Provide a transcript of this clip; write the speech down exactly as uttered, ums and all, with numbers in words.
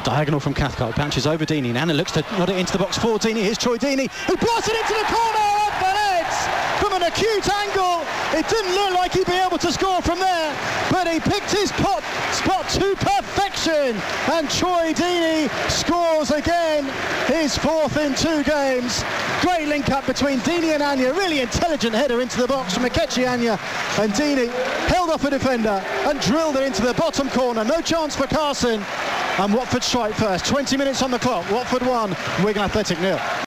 Diagonal from Cathcart, bounces over Deeney. Nana looks to nod it into the box for Deeney. Here's Troy Deeney, who blasts it into the corner off the legs from an acute angle. It didn't look like he'd be able to score from there, but he picked his pot, spot to perfection, and Troy Deeney scores again, his fourth in two games. Great link up between Deeney and Anya, really intelligent header into the box from Akechi Anya, and Deeney held off a defender and drilled it into the bottom corner. No chance for Carson, and Watford strike first. twenty minutes on the clock, Watford one, Wigan Athletic nil.